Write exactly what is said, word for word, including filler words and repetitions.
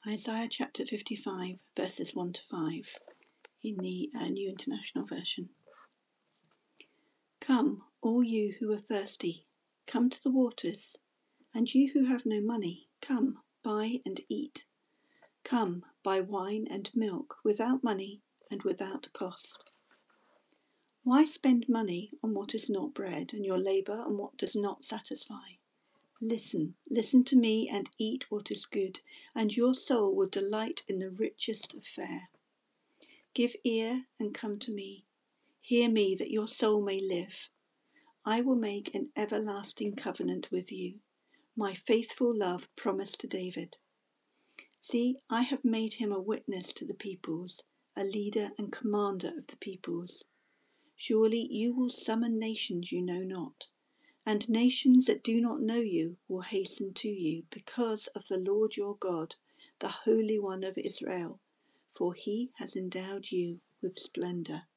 Isaiah chapter fifty-five, verses one to five, in the uh, New International Version. Come, all you who are thirsty, come to the waters, and you who have no money, come, buy and eat. Come, buy wine and milk without money and without cost. Why spend money on what is not bread, and your labour on what does not satisfy? Listen, listen to me and eat what is good, and your soul will delight in the richest of fare. Give ear and come to me. Hear me, that your soul may live. I will make an everlasting covenant with you, my faithful love promised to David. See, I have made him a witness to the peoples, a leader and commander of the peoples. Surely you will summon nations you know not, and nations that do not know you will hasten to you because of the Lord your God, the Holy One of Israel, for he has endowed you with splendour.